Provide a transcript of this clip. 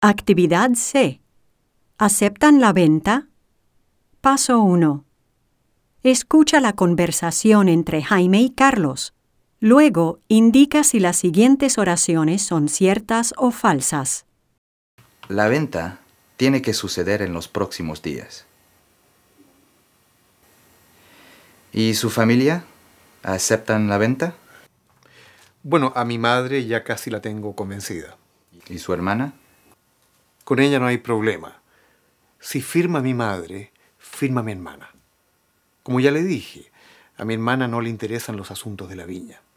Actividad C. ¿Aceptan la venta? Paso 1. Escucha la conversación entre Jaime y Carlos. Luego, indica si las siguientes oraciones son ciertas o falsas. La venta tiene que suceder en los próximos días. ¿Y su familia? ¿Aceptan la venta? Bueno, a mi madre ya casi la tengo convencida. ¿Y su hermana? Con ella no hay problema. Si firma mi madre, firma mi hermana. Como ya le dije, a mi hermana no le interesan los asuntos de la viña.